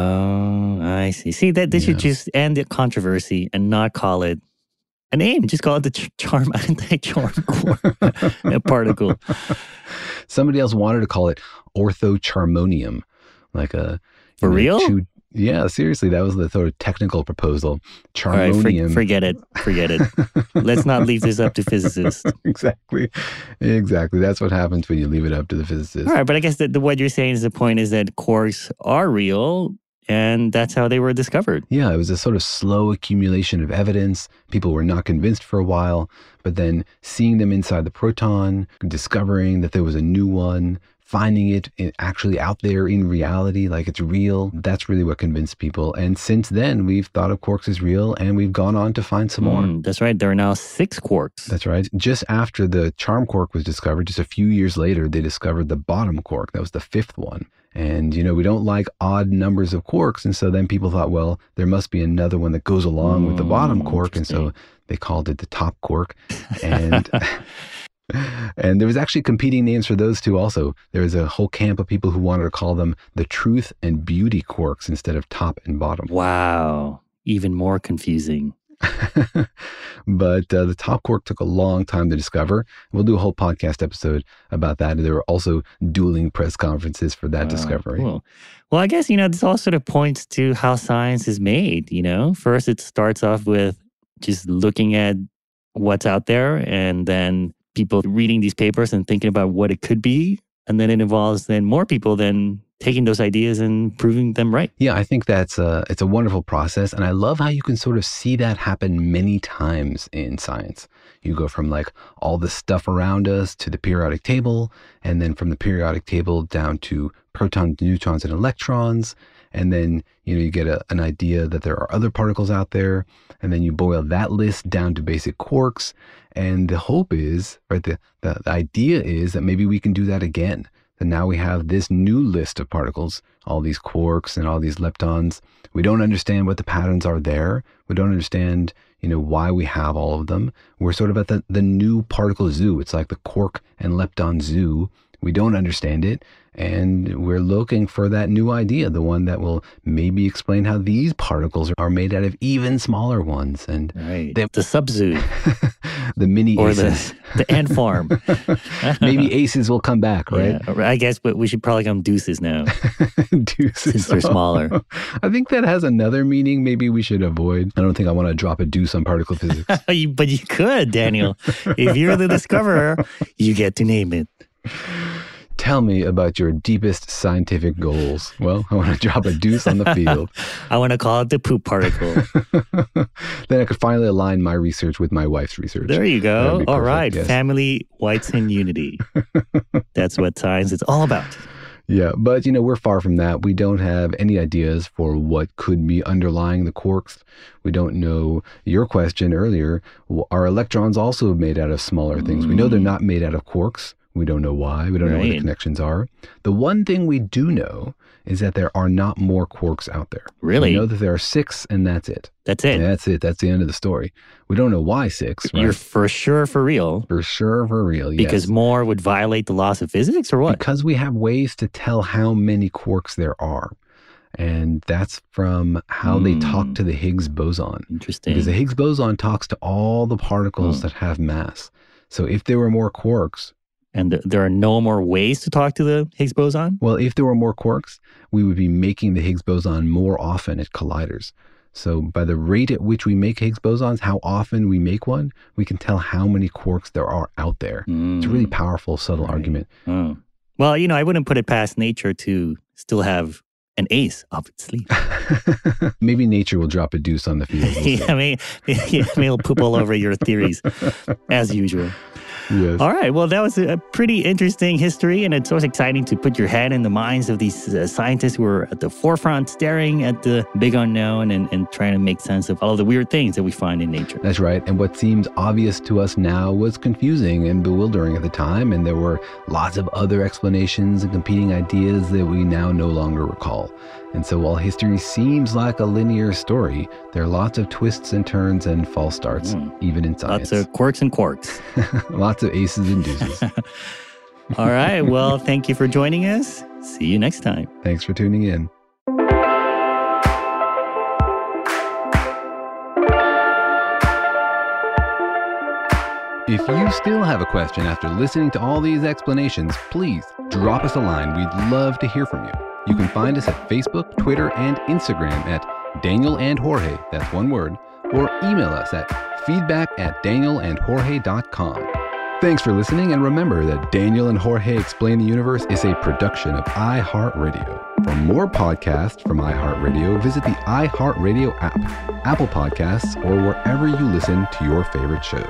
Oh, I see. See, that they should Yeah. just end the controversy and not call it a name. Just call it the ch- charm anti-charm core particle. Somebody else wanted to call it orthocharmonium, like a For you know, real? two- yeah, seriously, that was the sort of technical proposal. All right, for, Charmonium. forget it. Forget it. Let's not leave this up to physicists. exactly, exactly. That's what happens when you leave it up to the physicists. All right, but I guess that the, what you're saying is the point is that quarks are real, and that's how they were discovered. Yeah, it was a sort of slow accumulation of evidence. People were not convinced for a while, but then seeing them inside the proton, discovering that there was a new one, finding it in- actually out there in reality, like it's real, that's really what convinced people. And since then, we've thought of quarks as real, and we've gone on to find some more. Mm, that's right. There are now six quarks. That's right. Just after the charm quark was discovered, just a few years later, they discovered the bottom quark. That was the fifth one. And, you know, we don't like odd numbers of quarks. And so then people thought, well, there must be another one that goes along with the bottom Mm, quark. And so interesting. they called it the top quark. And and there was actually competing names for those two also. There was a whole camp of people who wanted to call them the truth and beauty quarks instead of top and bottom. Wow. Even more confusing. But uh, the top quark took a long time to discover. We'll do a whole podcast episode about that. There were also dueling press conferences for that Wow, discovery. Cool. Well, I guess, you know, this all sort of points to how science is made, you know? First, it starts off with just looking at what's out there, and then people reading these papers and thinking about what it could be. And then it involves then more people then taking those ideas and proving them right. Yeah, I think that's a, it's a wonderful process. And I love how you can sort of see that happen many times in science. You go from like all the stuff around us to the periodic table, and then from the periodic table down to protons, neutrons, and electrons. And then, you know, you get a, an idea that there are other particles out there. And then you boil that list down to basic quarks. And the hope is, right, the, the, the idea is that maybe we can do that again. That now we have this new list of particles, all these quarks and all these leptons. We don't understand what the patterns are there. We don't understand, you know, why we have all of them. We're sort of at the, the new particle zoo. It's like the quark and lepton zoo. We don't understand it. And we're looking for that new idea, the one that will maybe explain how these particles are made out of even smaller ones. And Right. they, The subzoo the mini or aces. the, the ant farm. Maybe aces will come back, right? Yeah, I guess, but we should probably call them deuces now Deuces. since they're smaller. I think that has another meaning maybe we should avoid. I don't think I want to drop a deuce on particle physics. You- but you could, Daniel. If you're the discoverer, you get to name it. Tell me about your deepest scientific goals. Well, I want to drop a deuce on the field. I want to call it the poop particle. Then I could finally align my research with my wife's research. There you That'd go. be All perfect, right. yes. Family, whites, and unity. That's what science is all about. Yeah, but, you know, we're far from that. We don't have any ideas for what could be underlying the quarks. We don't know your question earlier. Are electrons also made out of smaller things? We know they're not made out of quarks. We don't know why. We don't know what the Right. connections are. The one thing we do know is that there are not more quarks out there. Really? We know that there are six, and that's it. That's it. That's it. That's the end of the story. We don't know why six, right? You're for sure for real. For sure for real, yes. Because more would violate the laws of physics or what? Because we have ways to tell how many quarks there are. And that's from how they talk to the Higgs boson. Interesting. Because the Higgs boson talks to all the particles Hmm. that have mass. So if there were more quarks, And th- there are no more ways to talk to the Higgs boson? well, if there were more quarks, we would be making the Higgs boson more often at colliders. So by the rate at which we make Higgs bosons, how often we make one, we can tell how many quarks there are out there. It's a really powerful, subtle argument. Oh. Well, you know, I wouldn't put it past nature to still have an ace up its sleeve. Maybe nature will drop a deuce on the field. We'll see. yeah, I mean, yeah, I mean, it'll poop all over your theories, as usual. Yes. All right. Well, that was a pretty interesting history, and it's always exciting to put your head in the minds of these uh, scientists who are at the forefront, staring at the big unknown and, and trying to make sense of all of the weird things that we find in nature. That's right. And what seems obvious to us now was confusing and bewildering at the time. And there were lots of other explanations and competing ideas that we now no longer recall. And so while history seems like a linear story, there are lots of twists and turns and false starts, Mm. even in science. Lots of quirks and quarks. Lots of aces and deuces. All right. Well, thank you for joining us. See you next time. Thanks for tuning in. If you still have a question after listening to all these explanations, please drop us a line. We'd love to hear from you. You can find us at Facebook, Twitter, and Instagram at Daniel and Jorge, that's one word, or email us at feedback at daniel and jorge dot com. Thanks for listening, and remember that Daniel and Jorge Explain the Universe is a production of iHeartRadio. For more podcasts from iHeartRadio, visit the iHeartRadio app, Apple Podcasts, or wherever you listen to your favorite shows.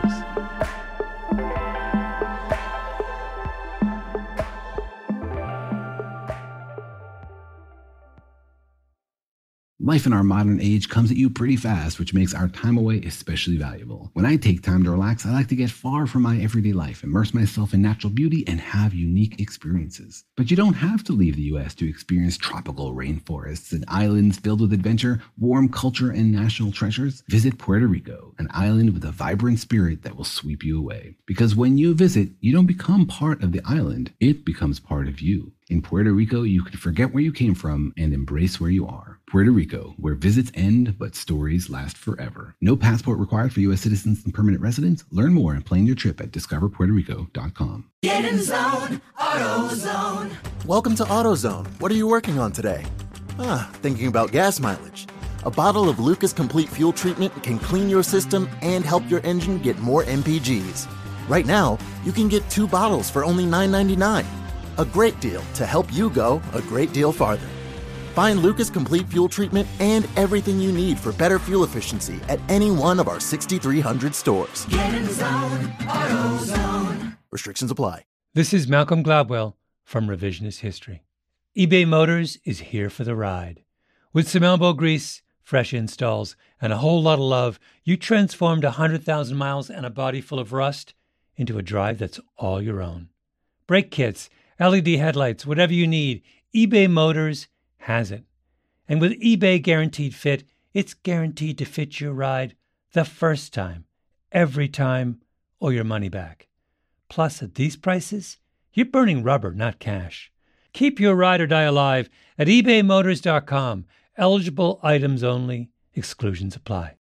Life in our modern age comes at you pretty fast, which makes our time away especially valuable. When I take time to relax, I like to get far from my everyday life, immerse myself in natural beauty, and have unique experiences. But you don't have to leave the U S to experience tropical rainforests and islands filled with adventure, warm culture, and national treasures. Visit Puerto Rico, an island with a vibrant spirit that will sweep you away. Because when you visit, you don't become part of the island, it becomes part of you. In Puerto Rico, you can forget where you came from and embrace where you are. Puerto Rico, where visits end, but stories last forever. No passport required for U S citizens and permanent residents. Learn more and plan your trip at discover puerto rico dot com. Get in zone, AutoZone. Welcome to AutoZone. What are you working on today? Ah, thinking about gas mileage. A bottle of Lucas Complete Fuel Treatment can clean your system and help your engine get more M P Gs. Right now, you can get two bottles for only nine ninety-nine. A great deal to help you go a great deal farther. Find Lucas Complete Fuel Treatment and everything you need for better fuel efficiency at any one of our sixty-three hundred stores. Get in zone, AutoZone. Restrictions apply. This is Malcolm Gladwell from Revisionist History. eBay Motors is here for the ride. With some elbow grease, fresh installs, and a whole lot of love, you transformed one hundred thousand miles and a body full of rust into a drive that's all your own. Brake kits, L E D headlights, whatever you need, eBay Motors has it. And with eBay Guaranteed Fit, it's guaranteed to fit your ride the first time, every time, or your money back. Plus, at these prices, you're burning rubber, not cash. Keep your ride or die alive at ebay motors dot com. Eligible items only. Exclusions apply.